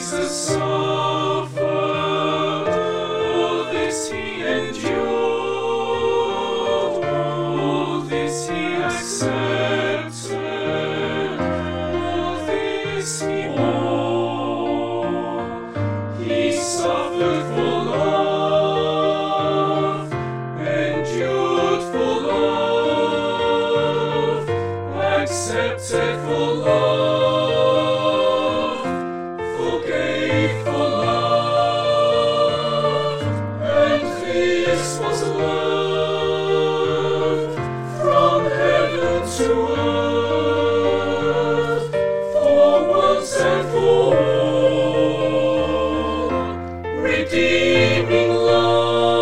Jesus suffered, all this he endured, all this he accepted, all this he bore. He suffered for love, endured for love, accepted for love, forgave for love, and this was love from heaven to earth, for once and for all, redeeming love.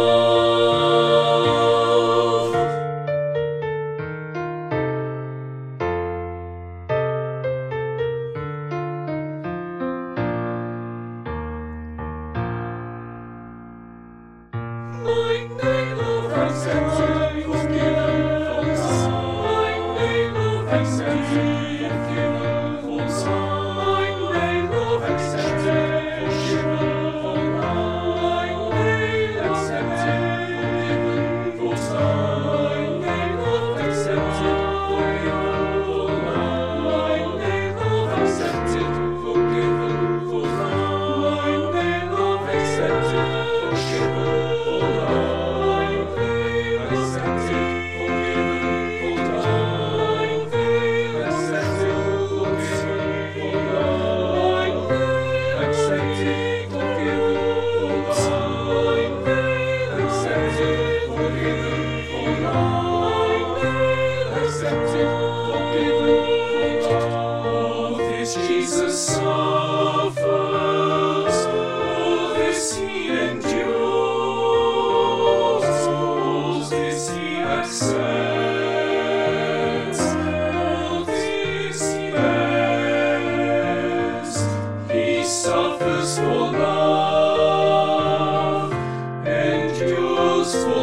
My neighbor accepted, forgiven, my neighbor accepted, forgiven, my neighbor accepted, forgiven, my neighbor accepted, forgiven, my neighbor accepted, forgiven, my neighbor accepted, forgiven, my neighbor accepted, forgiven. Jesus suffers, all this he endures, all this he accepts, all this he bears. He suffers for love, endures for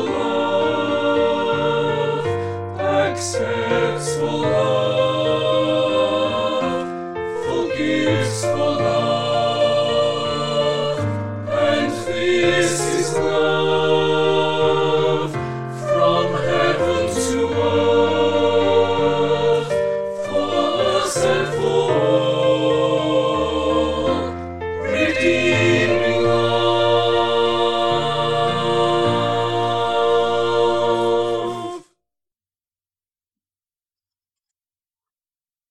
love, accepts for love, forgives for love, and this is love from heaven to earth, for us and for